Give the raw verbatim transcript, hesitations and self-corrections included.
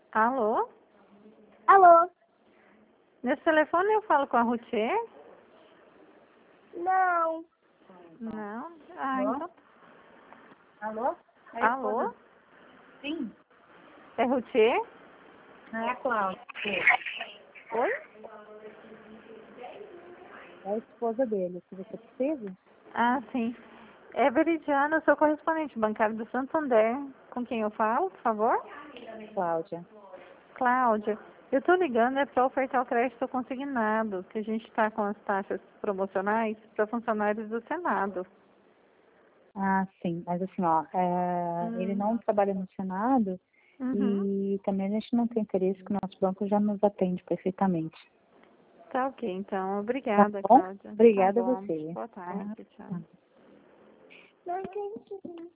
Alô? Alô? Nesse telefone eu falo com a Rutier? Não. Não? Ah, Alô? então. Alô? É a Alô? esposa- Sim, É Rutier? é a Cláudia. Oi? É a esposa dele, que você precisa? Ah, sim. É Veridiana, eu sou correspondente bancário do Santander. Com quem eu falo, por favor? Cláudia. Cláudia. Eu estou ligando é para ofertar o crédito consignado, que a gente está com as taxas promocionais para funcionários do Senado. Ah, sim, mas assim, ó, é, Hum. ele não trabalha no Senado Uhum. e também a gente não tem interesse que o nosso banco já nos atende perfeitamente. Tá ok, então. Tá Obrigada, bom? Cláudia. Tá Obrigada a bom. você. Boa Tá? tarde, tchau. Não entendi.